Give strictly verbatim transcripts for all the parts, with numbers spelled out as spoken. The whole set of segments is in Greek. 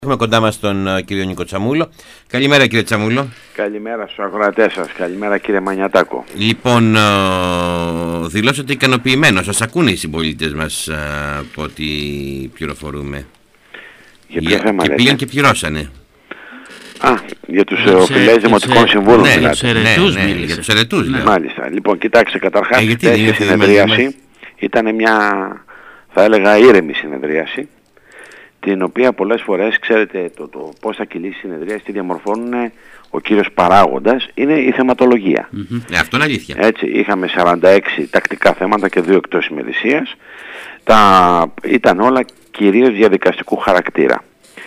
Έχουμε κοντά μας τον uh, κύριο Νίκο Τσαμούλο. Καλημέρα κύριε Τσαμούλο. Καλημέρα στους ακροατές σας. Καλημέρα κύριε Μανιατάκο. Λοιπόν, uh, δηλώσατε ικανοποιημένος. Σας ακούνε οι συμπολίτες μας uh, από ό,τι πληροφορούμε. Για ποιο θέμα και λέτε? πήγαν και πληρώσανε. Α, για τους οφειλές δημοτικών συμβούλων. Ναι, δηλαδή. για τους ερετούς, ναι, ναι, για τους ερετούς ναι. Μάλιστα. Λοιπόν, κοιτάξτε, καταρχάς ε, χθες η συνεδρίαση ήταν μια, θα έλεγα, ήρεμη συνεδρίαση, την οποία πολλές φορές, ξέρετε, το, το πώς θα κυλήσει η συνεδρίαση, τι διαμορφώνουν ο κύριος παράγοντας, είναι η θεματολογία. Mm-hmm. Ε, αυτό είναι αλήθεια. Έτσι, είχαμε σαράντα έξι τακτικά θέματα και δύο εκτός ημερησίας. Τα ήταν όλα κυρίως διαδικαστικού χαρακτήρα.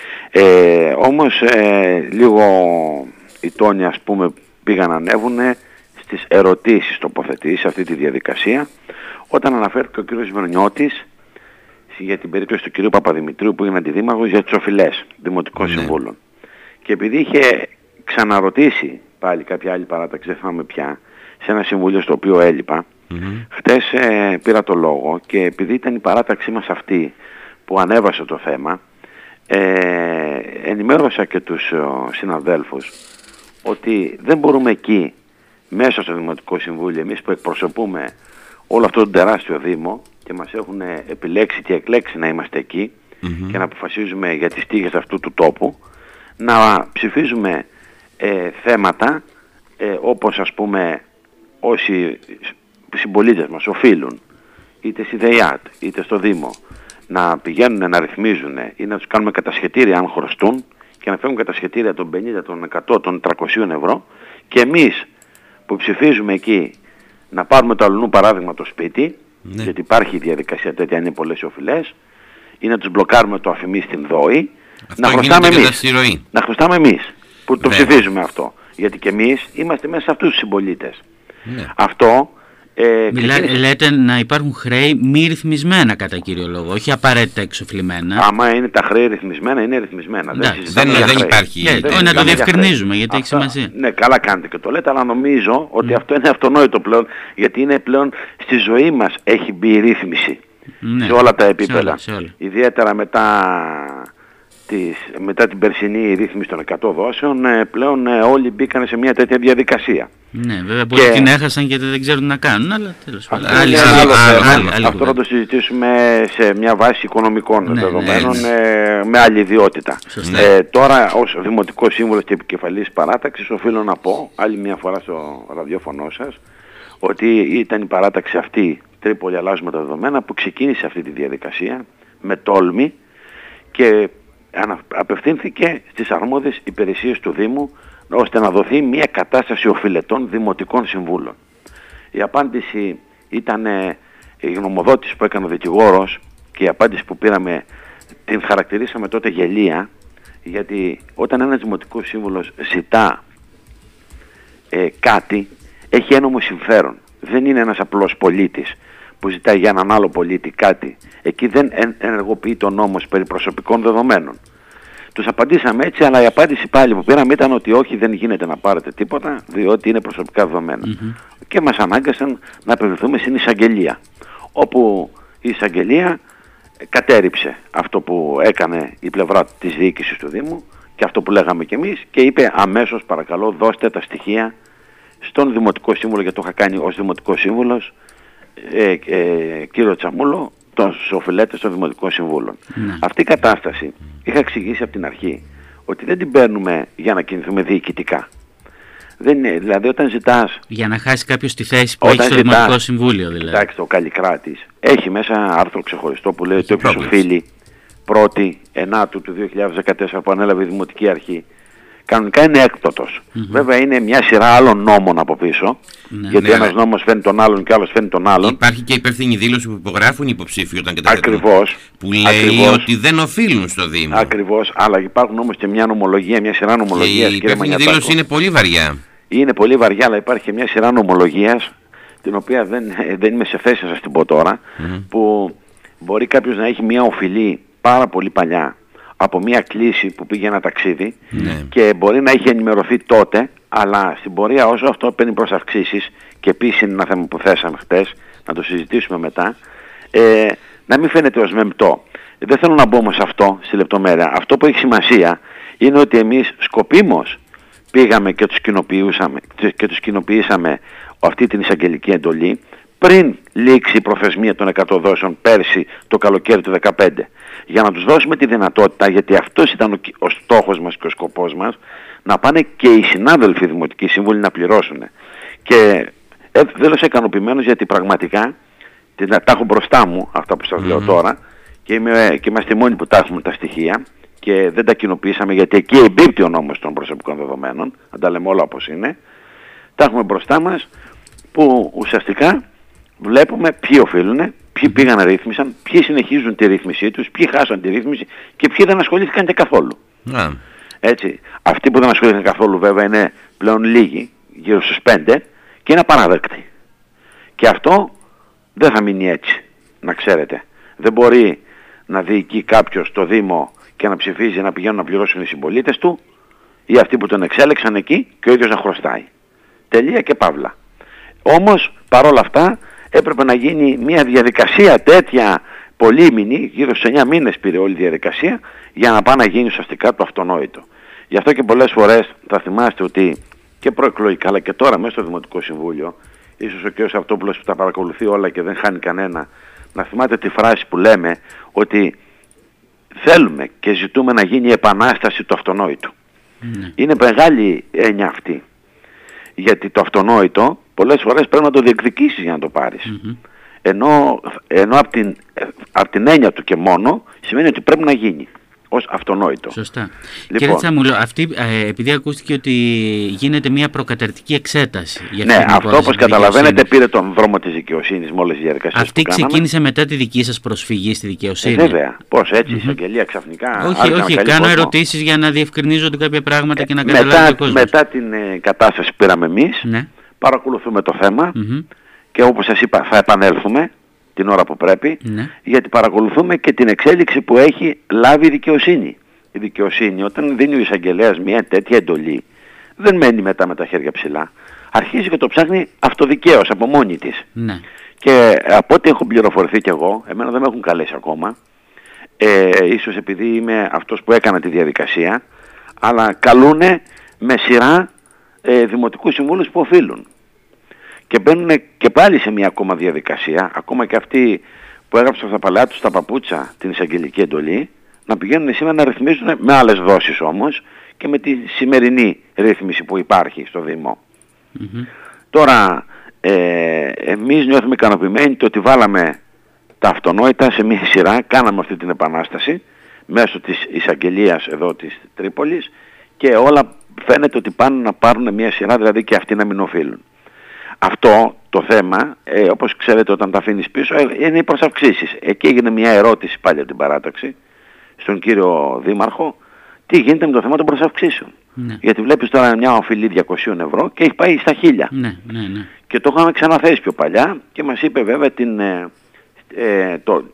Ε, όμως ε, λίγο οι τόνοι, ας πούμε, πήγαν να ανέβουν στις ερωτήσεις τοποθετήσεις σε αυτή τη διαδικασία, όταν αναφέρθηκε ο κύριος Βερνιώτης για την περίπτωση του κυρίου Παπαδημητρίου που είναι αντιδήμαρχος για τις οφειλές δημοτικών ναι. συμβούλων. Και επειδή είχε ξαναρωτήσει πάλι κάποια άλλη παράταξη, δεν θυμάμαι πια, σε ένα συμβούλιο στο οποίο έλειπα, mm-hmm. χτες ε, πήρα το λόγο και επειδή ήταν η παράταξή μας αυτή που ανέβασε το θέμα, ε, ενημέρωσα και τους ε, συναδέλφους ότι δεν μπορούμε εκεί μέσα στο Δημοτικό Συμβούλιο, εμείς που εκπροσωπούμε όλο αυτό το τεράστιο Δήμο και μας έχουν επιλέξει και εκλέξει να είμαστε εκεί mm-hmm. και να αποφασίζουμε για τις τύχες αυτού του τόπου, να ψηφίζουμε ε, θέματα ε, όπως, ας πούμε, όσοι συμπολίτες μας οφείλουν είτε στη ΔΕΙΑΤ είτε στο Δήμο να πηγαίνουν να ρυθμίζουν ή να τους κάνουμε κατασχετήρια αν χρωστούν και να φέρουν κατασχετήρια των πενήντα, των εκατό, των τριακόσια ευρώ, και εμείς που ψηφίζουμε εκεί να πάρουμε το αλλού παράδειγμα το σπίτι, ναι. γιατί υπάρχει διαδικασία τέτοια, είναι πολλές οι οφειλές, ή να τους μπλοκάρουμε το αφημί στην ΔΟΗ, να χρωστάμε εμείς. Να χρωστάμε εμείς που το Βέβαια. ψηφίζουμε αυτό. Γιατί και εμείς είμαστε μέσα σε αυτούς τους συμπολίτες. Ναι. Αυτό Ε, Μιλά, ξεκίνησε... Λέτε να υπάρχουν χρέη μη ρυθμισμένα κατά κύριο λόγο, όχι απαραίτητα εξοφλημένα. Άμα είναι τα χρέη ρυθμισμένα, είναι ρυθμισμένα. Ναι, δεν, δεν, δεν υπάρχει. Yeah, δεν να το διευκρινίζουμε, γιατί αυτά, έχει σημασία. Ναι, καλά κάνετε και το λέτε, αλλά νομίζω ότι mm. αυτό είναι αυτονόητο πλέον, γιατί είναι πλέον στη ζωή μας έχει μπει η ρύθμιση mm. σε όλα τα επίπεδα. Σε όλα, σε όλα. Ιδιαίτερα μετά, της, μετά την περσινή ρύθμιση των εκατό δόσεων, πλέον όλοι μπήκαν σε μια τέτοια διαδικασία. Ναι, βέβαια πολλοί και... την έχασαν γιατί δεν ξέρουν να κάνουν, αλλά τέλος πάντων. Αυτό θα το συζητήσουμε σε μια βάση οικονομικών ναι, δεδομένων ναι, ναι. με άλλη ιδιότητα. Ε, τώρα ως Δημοτικός Σύμβουλος και Επικεφαλής Παράταξης οφείλω να πω άλλη μια φορά στο ραδιόφωνο σας ότι ήταν η παράταξη αυτή, Τρίπολη αλλάζουμε τα δεδομένα, που ξεκίνησε αυτή τη διαδικασία με τόλμη και απευθύνθηκε στις αρμόδιες υπηρεσίες του Δήμου ώστε να δοθεί μια κατάσταση οφειλετών δημοτικών συμβούλων. Η απάντηση ήταν η γνωμοδότηση που έκανε ο δικηγόρος και η απάντηση που πήραμε την χαρακτηρίσαμε τότε γελία, γιατί όταν ένας δημοτικός σύμβουλος ζητά ε, κάτι έχει ένομο συμφέρον. Δεν είναι ένας απλός πολίτης που ζητάει για έναν άλλο πολίτη κάτι. Εκεί δεν ενεργοποιεί τον νόμος περί προσωπικών δεδομένων. Τους απαντήσαμε έτσι, αλλά η απάντηση πάλι που πήραμε ήταν ότι όχι, δεν γίνεται να πάρετε τίποτα, διότι είναι προσωπικά δεδομένα. Mm-hmm. Και μας ανάγκασαν να απευθυνθούμε στην εισαγγελία, όπου η εισαγγελία κατέριψε αυτό που έκανε η πλευρά της διοίκησης του Δήμου και αυτό που λέγαμε κι εμείς και είπε αμέσως παρακαλώ δώστε τα στοιχεία στον Δημοτικό Σύμβουλο, γιατί το είχα κάνει ως Δημοτικός Σύμβουλος, ε, ε, κύριο Τσαμούλο, των οφειλέτες των Δημοτικών Συμβούλων. Ναι. Αυτή η κατάσταση είχα εξηγήσει από την αρχή ότι δεν την παίρνουμε για να κινηθούμε διοικητικά. Δεν είναι, δηλαδή όταν ζητάς... Για να χάσει κάποιος τη θέση που έχει στο ζητάς, Δημοτικό Συμβούλιο δηλαδή. Κοιτάξτε, ο Καλλικράτης έχει μέσα άρθρο ξεχωριστό που λέει ότι όποιος οφείλει πρώτη ενάτου του δύο χιλιάδες δεκατέσσερα που ανέλαβε η Δημοτική Αρχή, κανονικά είναι έκπτωτος. Mm-hmm. Βέβαια είναι μια σειρά άλλων νόμων από πίσω, ναι, γιατί ναι, ένας ναι. νόμος φαίνει τον άλλον και άλλος φαίνει τον άλλον. Υπάρχει και υπεύθυνη δήλωση που υπογράφουν οι υποψήφοι όταν καταθέτουν. Ακριβώς. Που λέει ακριβώς, ότι δεν οφείλουν στο Δήμο. Ακριβώς, αλλά υπάρχουν όμως και μια νομολογία, μια σειρά νομολογίας. Και η υπεύθυνη δήλωση είναι πολύ βαριά. Είναι πολύ βαριά, αλλά υπάρχει και μια σειρά νομολογίας, την οποία δεν, δεν είμαι σε θέση να σας την πω τώρα, mm-hmm. που μπορεί κάποιος να έχει μια οφειλή πάρα πολύ παλιά από μια κλίση που πήγε ένα ταξίδι ναι. και μπορεί να έχει ενημερωθεί τότε, αλλά στην πορεία όσο αυτό παίρνει προς αυξήσεις, και επίσης είναι ένα θέμα που θέσαμε χτες, να το συζητήσουμε μετά, ε, να μην φαίνεται ως μεμπτό. δεν θέλω να μπω όμως σε αυτό, στη λεπτομέρεια. Αυτό που έχει σημασία είναι ότι εμείς σκοπίμως πήγαμε και τους κοινοποιήσαμε, και τους κοινοποιήσαμε αυτή την εισαγγελική εντολή πριν λήξει η προθεσμία των εκατό δόσεων πέρσι το καλοκαίρι του δύο χιλιάδες δεκαπέντε. Για να τους δώσουμε τη δυνατότητα, γιατί αυτός ήταν ο, ο στόχος μας και ο σκοπός μας, να πάνε και οι συνάδελφοι δημοτικοί σύμβουλοι να πληρώσουν. Και ε, δεν ικανοποιημένος, γιατί πραγματικά τα έχω μπροστά μου αυτά που σας mm-hmm. λέω τώρα, και, είμαι, και είμαστε οι μόνοι που τα έχουμε τα στοιχεία και δεν τα κοινοποιήσαμε, γιατί εκεί εμπίπτει ο νόμος των προσωπικών δεδομένων, αν τα λέμε όλα όπως είναι. Τα έχουμε μπροστά μας, που ουσιαστικά βλέπουμε ποιοι οφείλουν, ποιοι πήγαν να ρύθμισαν, ποιοι συνεχίζουν τη ρύθμισή τους, ποιοι χάσαν τη ρύθμιση και ποιοι δεν ασχολήθηκαν και καθόλου. Yeah. Έτσι, αυτοί που δεν ασχολήθηκαν καθόλου βέβαια είναι πλέον λίγοι, γύρω στους πέντε, και είναι απαράδεκτοι. Και αυτό δεν θα μείνει έτσι, να ξέρετε. Δεν μπορεί να διοικεί κάποιος το Δήμο και να ψηφίζει να πηγαίνουν να πληρώσουν οι συμπολίτες του, ή αυτοί που τον εξέλεξαν εκεί, και ο ίδιος να χρωστάει. Τελεία και παύλα. Όμως παρόλα αυτά έπρεπε να γίνει μια διαδικασία τέτοια πολύμηνη, γύρω στους εννιά μήνες πήρε όλη η διαδικασία, για να πάει να γίνει ουσιαστικά το αυτονόητο. Γι' αυτό και πολλές φορές θα θυμάστε ότι και προεκλογικά, αλλά και τώρα μέσα στο Δημοτικό Συμβούλιο, ίσως ο κ. Αυτόπουλος που τα παρακολουθεί όλα και δεν χάνει κανένα, να θυμάται τη φράση που λέμε ότι θέλουμε και ζητούμε να γίνει η επανάσταση του αυτονόητου. Mm. Είναι μεγάλη έννοια αυτή. Γιατί το αυτονόητο πολλές φορές πρέπει να το διεκδικήσεις για να το πάρεις. Mm-hmm. Ενώ, ενώ από την, απ την έννοια του και μόνο σημαίνει ότι πρέπει να γίνει ως αυτονόητο. Σωστά. Λοιπόν, κύριε Τσαμούλο, αυτή, ε, επειδή ακούστηκε ότι γίνεται μια προκαταρκτική εξέταση. Για ναι, αυτό όπως καταλαβαίνετε πήρε τον δρόμο της δικαιοσύνης με όλες τις διαδικασίες αυτή που κάναμε. Ξεκίνησε μετά τη δική σας προσφυγή στη δικαιοσύνη. Ε, βέβαια. Πώς έτσι, η mm-hmm. εισαγγελία ξαφνικά... Όχι, όχι, κάνω κόσμο. ερωτήσεις για να διευκρινίζονται κάποια πράγματα ε, και να καταλάβει μετά, ο κόσμος. Μετά την ε, κατάσταση που πήραμε εμείς, ναι. παρακολουθούμε το θέμα mm-hmm. και όπως σας είπα θα επανέλθουμε την ώρα που πρέπει, ναι. γιατί παρακολουθούμε και την εξέλιξη που έχει λάβει η δικαιοσύνη. Η δικαιοσύνη όταν δίνει ο εισαγγελέας μια τέτοια εντολή, δεν μένει μετά με τα χέρια ψηλά. Αρχίζει και το ψάχνει αυτοδικαίως από μόνη της. Ναι. Και από ό,τι έχω πληροφορηθεί κι εγώ, εμένα δεν με έχουν καλέσει ακόμα, ε, ίσως επειδή είμαι αυτός που έκανα τη διαδικασία, αλλά καλούνε με σειρά ε, δημοτικούς συμβούλους που οφείλουν. Και μπαίνουν και πάλι σε μια ακόμα διαδικασία, ακόμα και αυτοί που έγραψαν στα παλιά τους τα παπούτσα την εισαγγελική εντολή, να πηγαίνουν σήμερα να ρυθμίζουν με άλλες δόσεις όμως και με τη σημερινή ρύθμιση που υπάρχει στο Δήμο. Mm-hmm. Τώρα, ε, εμείς νιώθουμε ικανοποιημένοι το ότι βάλαμε τα αυτονόητα σε μια σειρά, κάναμε αυτή την επανάσταση μέσω της εισαγγελίας εδώ της Τρίπολης και όλα φαίνεται ότι πάνε να πάρουν μια σειρά, δηλαδή και αυτοί να μην οφείλουν. Αυτό το θέμα, ε, όπως ξέρετε όταν τα αφήνεις πίσω, ε, είναι οι προσαυξήσεις. Εκεί έγινε μια ερώτηση πάλι από την παράταξη στον κύριο Δήμαρχο, τι γίνεται με το θέμα των προσαυξήσεων. Ναι. Γιατί βλέπεις τώρα μια οφειλή διακόσια ευρώ και έχει πάει στα χίλια. Ναι, ναι, ναι. Και το είχαμε ξαναθέσει πιο παλιά και μας είπε βέβαια την, ε, ε, το,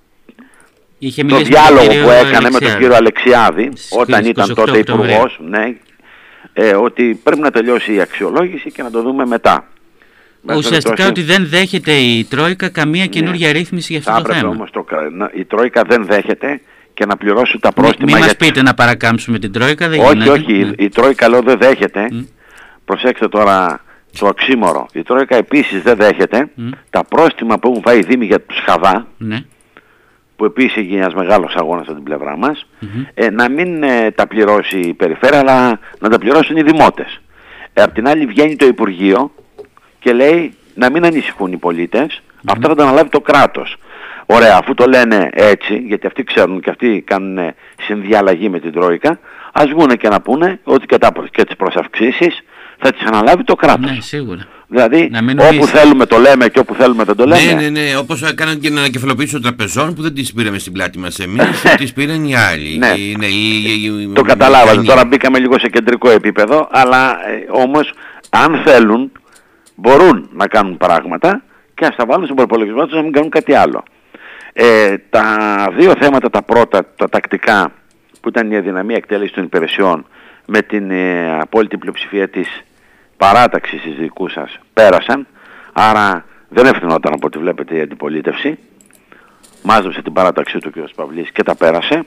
το διάλογο που έκανε με τον κύριο Αλεξιάδη όταν ήταν τότε υπουργός, ναι, ε, ότι πρέπει να τελειώσει η αξιολόγηση και να το δούμε μετά. Ουσιαστικά ότι δεν δέχεται η Τρόικα καμία καινούργια ναι. ρύθμιση για αυτό θα το θέμα. Όμως το, η Τρόικα δεν δέχεται και να πληρώσουν τα πρόστιμα. Μην μας για... πείτε να παρακάμψουμε την Τρόικα, δεν όχι, γίνεται. Όχι, όχι, ναι. η, η Τρόικα λέω δεν δέχεται. Mm. Προσέξτε τώρα το οξύμορο. Η Τρόικα επίσης δεν δέχεται mm. τα πρόστιμα που έχουν φάει οι Δήμοι για τους Χαβά, mm. που επίσης έγινε ένας μεγάλος αγώνας από την πλευρά μας, mm-hmm. ε, να μην ε, τα πληρώσει η Περιφέρεια, αλλά να τα πληρώσουν οι δημότες. Ε, απ' την άλλη βγαίνει το Υπουργείο και λέει να μην ανησυχούν οι πολίτες, mm-hmm. αυτά θα τα αναλάβει το κράτος. Ωραία, αφού το λένε έτσι, γιατί αυτοί ξέρουν και αυτοί κάνουν συνδιαλλαγή με την Τρόικα, ας βγούνε και να πούνε ότι και, τα, και τις προσαυξήσεις θα τις αναλάβει το κράτος. Ναι, σίγουρα. Δηλαδή, όπου θέλουμε το λέμε και όπου θέλουμε δεν το λέμε. Ναι, ναι, ναι, όπως έκαναν και την ανακεφαλοποίηση των τραπεζών που δεν τις πήραμε στην πλάτη μας εμείς, τις πήραν οι άλλοι. Ναι. Η, ναι, η, η, το καταλάβατε, τώρα μπήκαμε λίγο σε κεντρικό επίπεδο, αλλά ε, όμως αν θέλουν μπορούν να κάνουν πράγματα και ας τα βάλουν στον προπολογισμό τους να μην κάνουν κάτι άλλο. Ε, τα δύο θέματα τα πρώτα, τα τακτικά, που ήταν η αδυναμία εκτέλεση των υπηρεσιών με την ε, απόλυτη πλειοψηφία της παράταξης της δικού σας, πέρασαν, άρα δεν ευθυνόταν από ό,τι βλέπετε η αντιπολίτευση. μάζεψε την παράταξή του κ. Παυλής και τα πέρασε,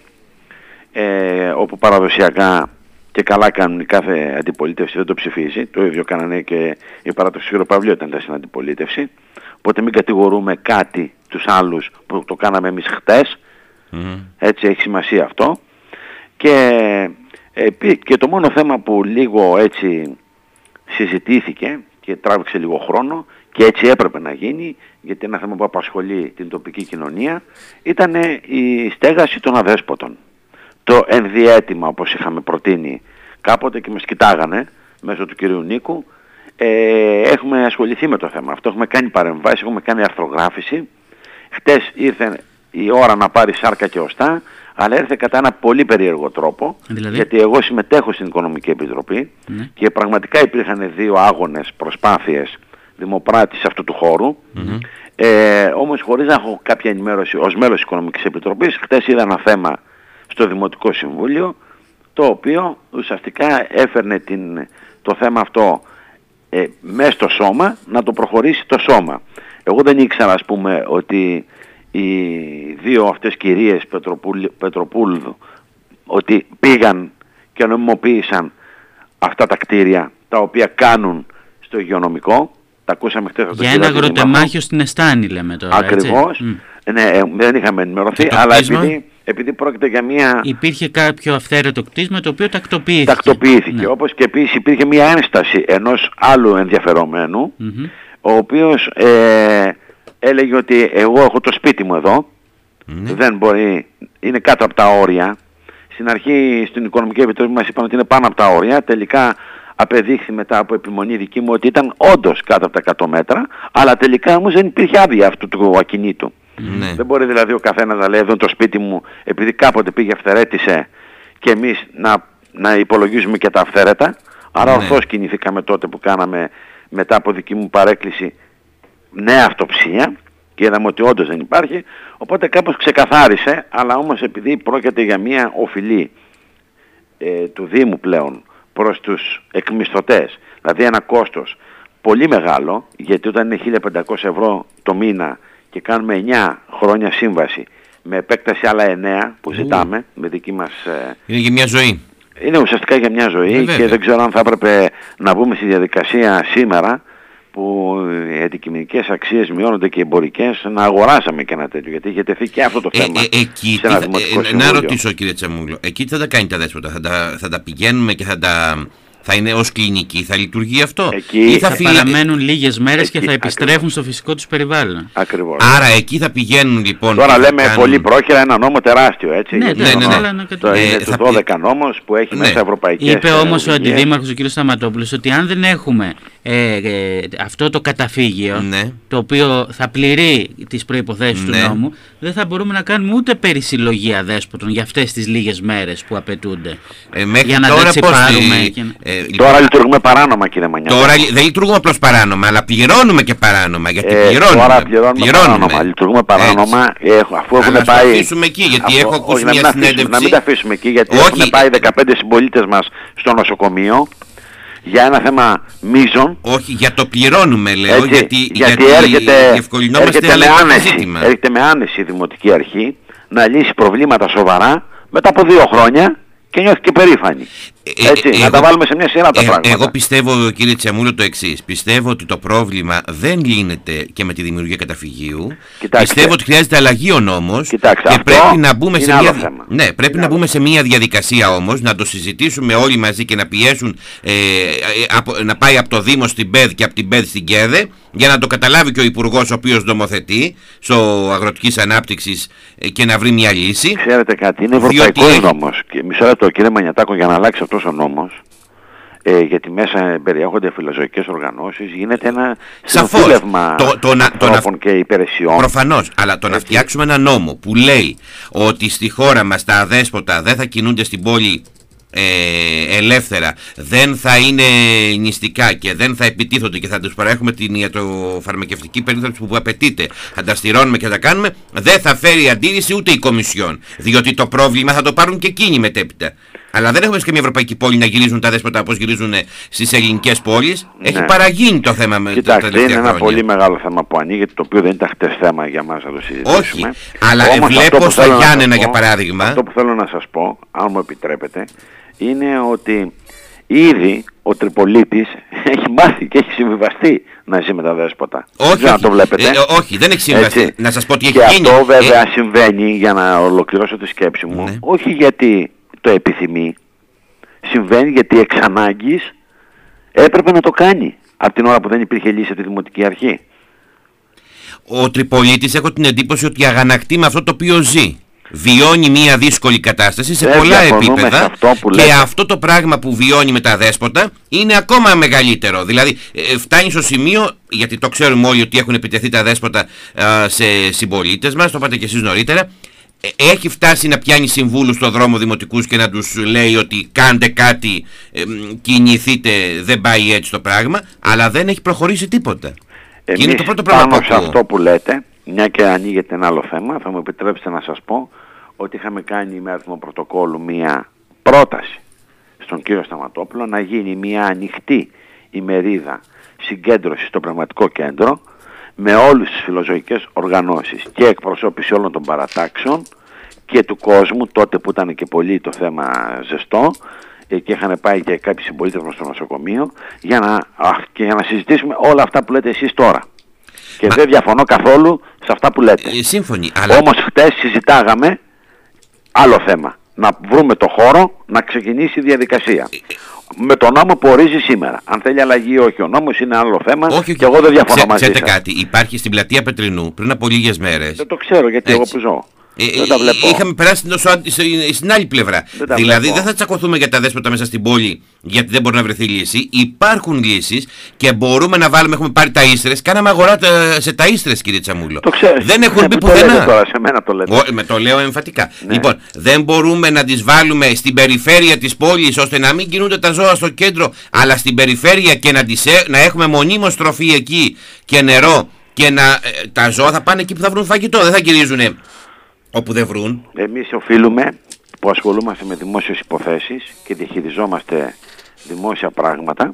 ε, όπου παραδοσιακά και καλά κάνουν η κάθε αντιπολίτευση, δεν το ψηφίζει. Το ίδιο κάνανε και η παράταξη του κ. Παυλίου όταν ήταν στην αντιπολίτευση. Οπότε μην κατηγορούμε κάτι τους άλλους που το κάναμε εμείς χτες. Mm-hmm. Έτσι έχει σημασία αυτό. Και, ε, και το μόνο θέμα που λίγο έτσι συζητήθηκε και τράβηξε λίγο χρόνο και έτσι έπρεπε να γίνει, γιατί είναι ένα θέμα που απασχολεί την τοπική κοινωνία, ήταν η στέγαση των αδέσποτων. Το ενδιαίτημα, όπως είχαμε προτείνει κάποτε και μας κοιτάγανε μέσω του κυρίου Νίκου, ε, έχουμε ασχοληθεί με το θέμα αυτό, έχουμε κάνει παρεμβάσεις, έχουμε κάνει αρθρογράφηση. Χτες ήρθε η ώρα να πάρει σάρκα και οστά, αλλά έρθε κατά ένα πολύ περίεργο τρόπο, δηλαδή? Γιατί εγώ συμμετέχω στην Οικονομική Επιτροπή, ναι. Και πραγματικά υπήρχαν δύο άγονες προσπάθειες δημοπράτης αυτού του χώρου, mm-hmm. ε, όμως χωρίς να έχω κάποια ενημέρωση ως μέλος της Οικονομικής Επιτροπής, χτες είδα ένα θέμα στο Δημοτικό Συμβούλιο, το οποίο ουσιαστικά έφερνε την, το θέμα αυτό ε, μέσα στο σώμα, να το προχωρήσει το σώμα. Εγώ δεν ήξερα, ας πούμε, ότι οι δύο αυτές κυρίες Πετροπούλου ότι πήγαν και νομιμοποίησαν αυτά τα κτίρια τα οποία κάνουν στο υγειονομικό. Τα ακούσαμε χτες. Για ένα αγροτεμάχιο στην Εστάνη λέμε τώρα. Ακριβώς. Mm. Ναι, δεν είχαμε ενημερωθεί, αλλά επειδή, επειδή πρόκειται για μια... Υπήρχε κάποιο αυθαίρετο κτίσμα το οποίο τακτοποιήθηκε. Τακτοποιήθηκε, ναι. Όπως και επίσης υπήρχε μια ένσταση ενός άλλου ενδιαφερομένου, mm-hmm. ο οποίος ε, έλεγε ότι εγώ έχω το σπίτι μου εδώ, mm-hmm. δεν μπορεί, είναι κάτω από τα όρια. Στην αρχή στην Οικονομική Επιτροπή μας είπαν ότι είναι πάνω από τα όρια, τελικά απεδείχθη μετά από επιμονή δική μου ότι ήταν όντως κάτω από τα εκατό μέτρα, αλλά τελικά όμως δεν υπήρχε άδεια αυτού του ακινήτου. Mm-hmm. Δεν μπορεί δηλαδή ο καθένας να λέει εδώ είναι το σπίτι μου, επειδή κάποτε πήγε αυθαιρέτησε και εμείς να, να υπολογίζουμε και τα αυθαίρετα. Άρα mm-hmm. ορθώς κινηθήκαμε τότε που κάναμε μετά από δική μου παρέκκληση νέα αυτοψία και είδαμε ότι όντως δεν υπάρχει, οπότε κάπως ξεκαθάρισε, αλλά όμως επειδή πρόκειται για μια οφειλή ε, του Δήμου πλέον προς τους εκμισθωτές, δηλαδή ένα κόστος πολύ μεγάλο, γιατί όταν είναι χίλια πεντακόσια ευρώ το μήνα και κάνουμε εννιά χρόνια σύμβαση με επέκταση άλλα εννέα που ζητάμε, mm. με δική μας... Ε, είναι για μια ζωή. Είναι ουσιαστικά για μια ζωή ε, και δεν ξέρω αν θα έπρεπε να μπούμε στη διαδικασία σήμερα που οι αντικειμενικές αξίες μειώνονται και οι εμπορικές, να αγοράσαμε και ένα τέτοιο, γιατί είχε τεθεί και αυτό το θέμα ε, ε, εκεί, σε ένα δημοτικό ε, να ρωτήσω κύριε Τσαμούλο, εκεί τι θα τα κάνει τα δέσποτα, θα τα, θα τα πηγαίνουμε και θα τα... θα είναι ως κλινική, θα λειτουργεί αυτό εκεί, ή θα, θα φύγε... παραμένουν λίγες μέρες εκεί, και θα επιστρέφουν ακριβώς. Στο φυσικό τους περιβάλλον. Ακριβώς. Άρα εκεί θα πηγαίνουν λοιπόν... Τώρα λέμε κάνουν... πολύ πρόχειρα ένα νόμο τεράστιο, έτσι. Ναι, ναι, ναι, ναι, ναι. Το είναι ε, του δώδεκα νόμος που έχει ναι. μέσα ευρωπαϊκές... Είπε όμως ο Αντιδήμαρχος ο κ. Σταματόπουλος ότι αν δεν έχουμε ε, ε, αυτό το καταφύγιο, ναι. το οποίο θα πληρεί τις προϋποθέσεις ναι. του νόμου, δεν θα μπορούμε να κάνουμε ούτε περισυλλογή αδέσποτων για αυτές τις λίγες μέρες που απαιτούνται. Ε, μέχρι για να τώρα τα τσιπάρουμε. Πώς, και... ε, λοιπόν, τώρα λειτουργούμε παράνομα, κύριε Μανιάτη. Τώρα δεν λειτουργούμε απλώς παράνομα, αλλά πληρώνουμε και παράνομα. Γιατί ε, πληρώνουμε. Τώρα πληρώνουμε, πληρώνουμε. παράνομα. Λειτουργούμε παράνομα. Ε, αφού έχουν πάει. Να αφήσουμε εκεί, γιατί αφού, έχω ακούσει όχι, μια συνέντευξη. Να μην τα αφήσουμε εκεί, γιατί όχι. έχουν πάει δεκαπέντε συμπολίτες μας στο νοσοκομείο για ένα θέμα μείζων. Όχι, για το πληρώνουμε, λέω. Έτσι, γιατί γιατί, γιατί έρχεται, έρχεται, με άνεση, έρχεται με άνεση η Δημοτική Αρχή να λύσει προβλήματα σοβαρά μετά από δύο χρόνια. Και νιώθει και περήφανη. Ε, Έτσι, ε, να εγώ, τα βάλουμε σε μια σειρά τα ε, πράγματα. Εγώ πιστεύω, κύριε Τσαμούλο, το εξής. Πιστεύω ότι το πρόβλημα δεν λύνεται και με τη δημιουργία καταφυγίου. Κοιτάξτε, πιστεύω ότι χρειάζεται αλλαγή ο νόμος. Κοιτάξτε, και πρέπει να μπούμε σε μια, ναι, πρέπει να μπούμε σε μια διαδικασία όμως, να το συζητήσουμε όλοι μαζί και να πιέσουν ε, από, να πάει από το Δήμο στην ΠΕΔ και από την ΠΕΔ στην ΚΕΔΕ, για να το καταλάβει και ο Υπουργός ο οποίος νομοθετεί στο Αγροτικής Ανάπτυξης ε, και να βρει μια λύση. Ξέρετε κάτι, είναι ευρωπαϊκός έχει... νόμος. Και μισό λεπτό, κύριε Μανιατάκο, για να αλλάξει αυτός ο νόμος, ε, γιατί μέσα περιέχονται φιλοζωικές οργανώσεις, γίνεται ένα συνοφίλευμα ανθρώπων και υπηρεσιών. Προφανώς, αλλά το να φτιάξουμε ένα νόμο που λέει ότι στη χώρα μας τα αδέσποτα δεν θα κινούνται στην πόλη Ε, ελεύθερα, δεν θα είναι νηστικά και δεν θα επιτίθονται και θα τους παρέχουμε την ιατροφαρμακευτική περίθαλψη που απαιτείται, θα τα στηρώνουμε και τα κάνουμε, δεν θα φέρει αντίρρηση ούτε η Κομισιόν, διότι το πρόβλημα θα το πάρουν και εκείνοι μετέπειτα. Αλλά δεν έχουμε και μια ευρωπαϊκή πόλη να γυρίζουν τα δέσποτα όπως γυρίζουν στις ελληνικές πόλεις. Ναι. Έχει παραγίνει το θέμα με Κοιτάξτε, τα τελευταία είναι ένα χρόνια. πολύ μεγάλο θέμα που ανοίγει, το οποίο δεν ήταν χτες θέμα για μας να το συζητήσουμε. Όχι, αλλά Όμως βλέπω στα Γιάννενα πω, για παράδειγμα. Αυτό που θέλω να σας πω, αν μου επιτρέπετε, είναι ότι ήδη ο Τριπολίτης έχει μάθει και έχει συμβιβαστεί να ζει με τα δέσποτα. Όχι, δεν όχι, το βλέπετε. Ε, όχι, δεν έχει συμβιβαστεί. Έτσι. Να σας πω τι έχει και γίνει. Και αυτό βέβαια ε... συμβαίνει, για να ολοκληρώσω τη σκέψη μου, ναι. όχι γιατί το επιθυμεί, συμβαίνει γιατί εξ ανάγκης έπρεπε να το κάνει από την ώρα που δεν υπήρχε λύση από τη Δημοτική Αρχή. Ο Τριπολίτης, έχω την εντύπωση ότι αγανακτεί με αυτό το οποίο ζει. Βιώνει μια δύσκολη κατάσταση σε δεν πολλά επίπεδα αυτό που και λέτε. Αυτό το πράγμα που βιώνει με τα δέσποτα είναι ακόμα μεγαλύτερο. Δηλαδή ε, φτάνει στο σημείο, γιατί το ξέρουμε όλοι ότι έχουν επιτεθεί τα δέσποτα ε, σε συμπολίτες μας, το είπατε και εσείς νωρίτερα, ε, έχει φτάσει να πιάνει συμβούλους στο δρόμο δημοτικούς και να τους λέει ότι κάντε κάτι, ε, κινηθείτε, δεν πάει έτσι το πράγμα, αλλά δεν έχει προχωρήσει τίποτα. Εμείς και είναι το πρώτο πάνω πράγμα σε αυτό που λέτε, μια και ανοίγεται ένα άλλο θέμα, θα μου επιτρέψετε να σας πω ότι είχαμε κάνει με αριθμό πρωτοκόλλου μια πρόταση στον κύριο Σταματόπουλο να γίνει μια ανοιχτή ημερίδα συγκέντρωση στο Πνευματικό Κέντρο με όλες τις φιλοζωικές οργανώσεις και εκπροσώπηση όλων των παρατάξεων και του κόσμου, τότε που ήταν και πολύ το θέμα ζεστό και είχαν πάει και κάποιοι συμπολίτες μας στο νοσοκομείο για να, και για να συζητήσουμε όλα αυτά που λέτε εσείς τώρα. Και Μα... δεν διαφωνώ καθόλου σε αυτά που λέτε. Ε, σύμφωνοι, αλλά... Όμως χτες συζητάγαμε άλλο θέμα. Να βρούμε το χώρο να ξεκινήσει η διαδικασία. Ε, με τον νόμο που ορίζει σήμερα. Αν θέλει αλλαγή ή όχι, ο νόμος είναι άλλο θέμα. Όχι, και εγώ δεν διαφωνώ ξέ, μαζί ξέρετε σας. κάτι, υπάρχει στην πλατεία Πετρινού πριν από λίγες μέρες. Δεν το ξέρω γιατί έτσι. Εγώ που ζω. Ε, δεν τα βλέπω. Είχαμε περάσει στην άλλη πλευρά. Δεν δηλαδή βλέπω. δεν θα τσακωθούμε για τα δέσποτα μέσα στην πόλη γιατί δεν μπορεί να βρεθεί λύση. Υπάρχουν λύσεις και μπορούμε να βάλουμε. Έχουμε πάρει τα ίστρες. Κάναμε αγορά σε τα ίστρες, κύριε Τσαμούλο. Το ξέρω. Δεν έχουν ναι, μπει το πουθενά. Τώρα, σε μένα το λέτε. Ο, με το λέω εμφατικά. Ναι. Λοιπόν, δεν μπορούμε να τις βάλουμε στην περιφέρεια της πόλης ώστε να μην κινούνται τα ζώα στο κέντρο, αλλά στην περιφέρεια και να, τις, να έχουμε μονίμως τροφή εκεί και νερό. Και να, ε, τα ζώα θα πάνε εκεί που θα βρουν φαγητό. Δεν θα γυρίζουνε όπου δεν βρουν. Εμείς οφείλουμε που ασχολούμαστε με δημόσιες υποθέσεις και διαχειριζόμαστε δημόσια πράγματα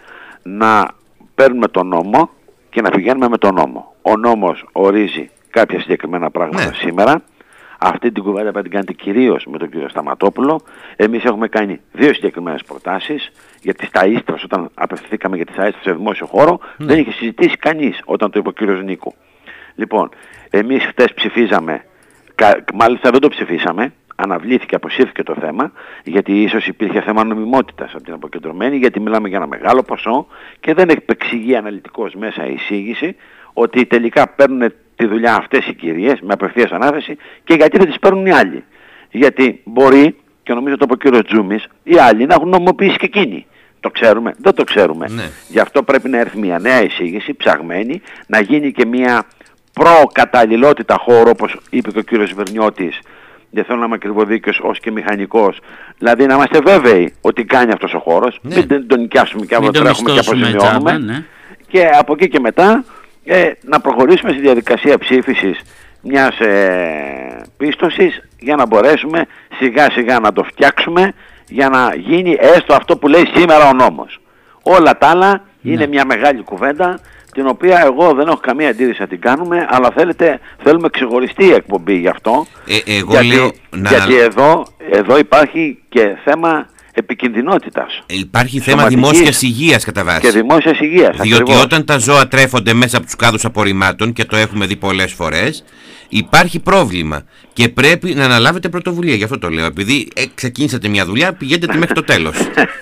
να παίρνουμε τον νόμο και να πηγαίνουμε με τον νόμο. Ο νόμος ορίζει κάποια συγκεκριμένα πράγματα ναι. σήμερα. Αυτή την κουβέντα θα την κάνετε κυρίως με τον κύριο Σταματόπουλο. Εμείς έχουμε κάνει δύο συγκεκριμένες προτάσεις για τις ταΐστρες. Όταν απευθυνθήκαμε για τις ταΐστρες σε δημόσιο χώρο ναι. δεν είχε συζητήσει κανείς όταν το είπε ο κύριος Νίκου. Λοιπόν, εμείς χτες ψηφίζαμε. Μάλιστα δεν το ψηφίσαμε, αναβλήθηκε, αποσύρθηκε το θέμα, γιατί ίσως υπήρχε θέμα νομιμότητας από την αποκεντρωμένη, γιατί μιλάμε για ένα μεγάλο ποσό και δεν επεξηγεί αναλυτικώς μέσα η εισήγηση ότι τελικά παίρνουν τη δουλειά αυτές οι κυρίες με απευθείας ανάθεση και γιατί δεν τις παίρνουν οι άλλοι. Γιατί μπορεί, και νομίζω το είπε ο κύριος Τζούμης, οι άλλοι να έχουν νομιμοποιήσει και εκείνοι. Το ξέρουμε, δεν το ξέρουμε. Ναι. Γι' αυτό πρέπει να έρθει μια νέα εισήγηση, ψαγμένη, να γίνει και μια προκαταλληλότητα χώρου, όπως είπε και ο κύριος Βερνιώτης, δεν θέλω να είμαι ακριβοδίκαιος ως και μηχανικός, δηλαδή να είμαστε βέβαιοι ότι κάνει αυτός ο χώρος, ναι. μην τον νοικιάσουμε και αύριο τρέχουμε και αποζημιώνουμε ναι. και από εκεί και μετά ε, να προχωρήσουμε στη διαδικασία ψήφισης μιας ε, πίστοσης για να μπορέσουμε σιγά σιγά να το φτιάξουμε για να γίνει έστω αυτό που λέει σήμερα ο νόμος. Όλα τα άλλα ναι. είναι μια μεγάλη κουβέντα την οποία εγώ δεν έχω καμία αντίρρηση να την κάνουμε, αλλά θέλετε, θέλουμε ξεχωριστή εκπομπή γι' αυτό. Ε, εγώ γιατί λέω, να... γιατί εδώ, εδώ υπάρχει και θέμα επικινδυνότητας. Υπάρχει θέμα δημόσιας υγείας κατά βάση. Και δημόσιας υγείας. Διότι ακριβώς. Όταν τα ζώα τρέφονται μέσα από τους κάδους απορριμμάτων, και το έχουμε δει πολλές φορές, υπάρχει πρόβλημα και πρέπει να αναλάβετε πρωτοβουλία. Γι' αυτό το λέω. Επειδή ε, ξεκίνησατε μια δουλειά, πηγαίνετε μέχρι το τέλος.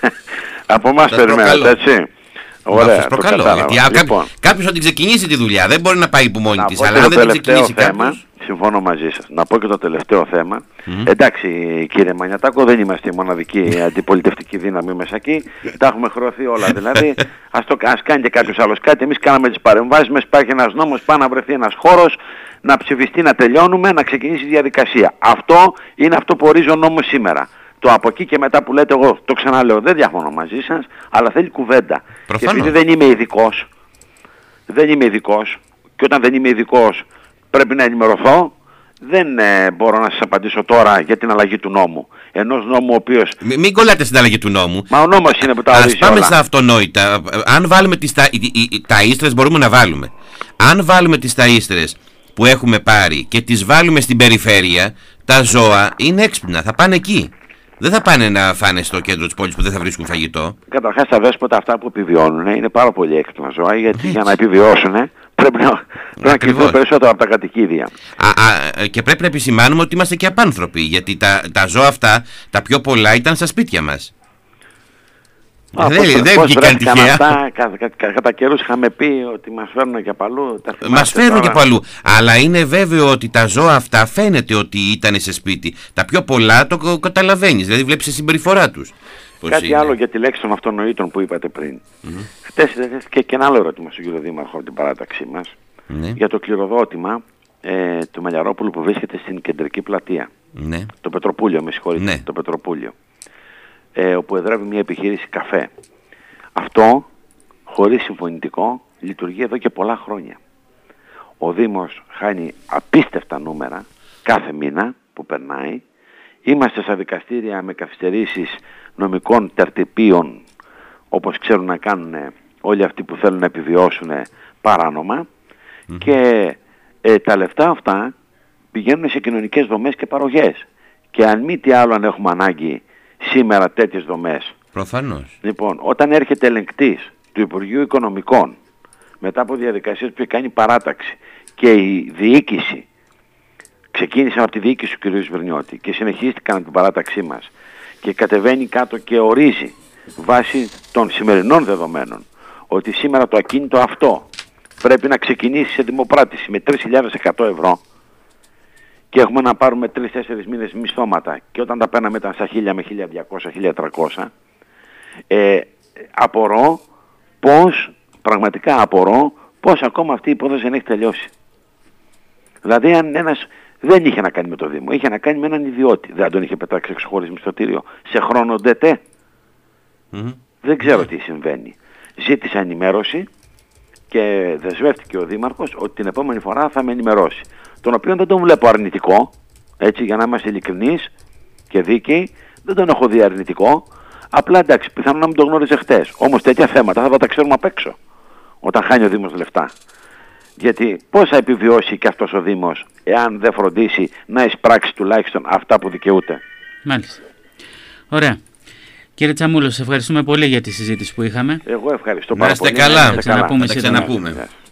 Από εμάς περιμένετε, έτσι. Ωραία, σας προκαλώ, γιατί λοιπόν, κάποιος θα την ξεκινήσει τη δουλειά, δεν μπορεί να πάει από μόνη της, αλλά αν δεν την ξεκινήσει θέμα, κάποιος... Συμφωνώ μαζί σας. Να πω και το τελευταίο θέμα. Mm. Εντάξει κύριε Μανιατάκο, δεν είμαστε η μοναδική αντιπολιτευτική δύναμη μέσα εκεί. Τα έχουμε χρεωθεί όλα δηλαδή. Ας, το, ας κάνει και κάποιος άλλος κάτι. Εμείς κάναμε τις παρεμβάσεις μας, υπάρχει ένας νόμος, πάει να βρεθεί ένας χώρος, να ψηφιστεί, να τελειώνουμε, να ξεκινήσει η διαδικασία. Αυτό είναι αυτό που ορίζει ο νόμος σήμερα. Το από εκεί και μετά που λέτε, εγώ το ξαναλέω, δεν διαφωνώ μαζί σας, αλλά θέλει κουβέντα. Προφανώς. Και επειδή δεν είμαι ειδικός, δεν είμαι ειδικός, και όταν δεν είμαι ειδικός πρέπει να ενημερωθώ, δεν ε, μπορώ να σας απαντήσω τώρα για την αλλαγή του νόμου. Ενός νόμου ο οποίος... Μ, μην κολλάτε στην αλλαγή του νόμου. Μα ο νόμος είναι που τα ορίζει όλα. Ας πάμε στα αυτονόητα. Αν βάλουμε τις τα, ταΐστρες μπορούμε να βάλουμε. Αν βάλουμε τις ταΐστρες που έχουμε πάρει και τις βάλουμε στην περιφέρεια, τα ζώα είναι έξυπνα, θα πάνε εκεί. Δεν θα πάνε να φάνε στο κέντρο της πόλης που δεν θα βρίσκουν φαγητό. Καταρχάς τα δέσποτα αυτά που επιβιώνουν είναι πάρα πολύ έξυπνα ζώα, γιατί έτσι, για να επιβιώσουν πρέπει να, να κοιτούν περισσότερο από τα κατοικίδια. Α, α, και πρέπει να επισημάνουμε ότι είμαστε και απάνθρωποι, γιατί τα, τα ζώα αυτά, τα πιο πολλά ήταν στα σπίτια μας. Α, δεν πώς, δεν βγήκαν τυχαία. Αυτά, κα, κα, κα, κατά καιρούς είχαμε πει ότι μας φέρνουν και από αλλού. Μας φέρνουν τώρα και από αλλού. Αλλά είναι βέβαιο ότι τα ζώα αυτά φαίνεται ότι ήταν σε σπίτι. Τα πιο πολλά το καταλαβαίνεις, δηλαδή βλέπεις τη συμπεριφορά τους. Κάτι είναι. Άλλο για τη λέξη των αυτονοήτων που είπατε πριν. Mm-hmm. Χτες και, και ένα άλλο ερώτημα στον κύριο Δήμαρχο από την παράταξή μας. Mm-hmm. Για το κληροδότημα ε, του Μαλιαρόπουλου που βρίσκεται στην κεντρική πλατεία. Mm-hmm. Το Πετροπούλιο, με συγχωρείτε. Mm-hmm. Το Πετροπούλιο. Ε, όπου εδρεύει μια επιχείρηση καφέ. Αυτό, χωρίς συμφωνητικό, λειτουργεί εδώ και πολλά χρόνια. Ο Δήμος χάνει απίστευτα νούμερα κάθε μήνα που περνάει. Είμαστε στα δικαστήρια με καθυστερήσεις νομικών τερτυπίων, όπως ξέρουν να κάνουν όλοι αυτοί που θέλουν να επιβιώσουν παράνομα. Mm-hmm. Και ε, τα λεφτά αυτά πηγαίνουν σε κοινωνικές δομές και παροχές. Και αν μη τι άλλο αν έχουμε ανάγκη σήμερα τέτοιες δομές. Προφανώς. Λοιπόν, όταν έρχεται ελεγκτής του Υπουργείου Οικονομικών μετά από διαδικασίες που έχει κάνει παράταξη και η διοίκηση, ξεκίνησαν από τη διοίκηση του κ. Σβερνιώτη και συνεχίστηκαν από την παράταξή μας και κατεβαίνει κάτω και ορίζει βάσει των σημερινών δεδομένων ότι σήμερα το ακίνητο αυτό πρέπει να ξεκινήσει σε δημοπράτηση με τρεις χιλιάδες εκατό ευρώ και έχουμε να πάρουμε τρεις τέσσερις μήνες μισθώματα και όταν τα παίρναμε ήταν στα χίλια με χίλια διακόσια χίλια τριακόσια, ε, απορώ πώς, πραγματικά απορώ πώς ακόμα αυτή η υπόθεση δεν έχει τελειώσει. Δηλαδή αν ένας δεν είχε να κάνει με το Δήμο, είχε να κάνει με έναν ιδιώτη, δεν τον είχε πετάξει έξω χωρίς μισθωτήριο σε χρόνο ντετέ. Mm-hmm. Δεν ξέρω τι συμβαίνει. Ζήτησα ενημέρωση και δεσμεύτηκε ο Δήμαρχος ότι την επόμενη φορά θα με ενημερώσει. Τον οποίο δεν τον βλέπω αρνητικό, έτσι για να είμαστε ειλικρινείς και δίκαιοι, δεν τον έχω δει αρνητικό, απλά εντάξει πιθανόν να μην τον γνώριζε χτες. Όμως τέτοια θέματα θα τα ξέρουμε απ' έξω, όταν χάνει ο Δήμος λεφτά. Γιατί πώς θα επιβιώσει και αυτός ο Δήμος εάν δεν φροντίσει να εισπράξει τουλάχιστον αυτά που δικαιούται. Μάλιστα. Ωραία. Κύριε Τσαμούλο, σε ευχαριστούμε πολύ για τη συζήτηση που είχαμε. Εγώ ευχαριστώ πάρα πολύ. Να είστε καλά. Θα τα ξαναπούμε. Θα τα ξαναπούμε.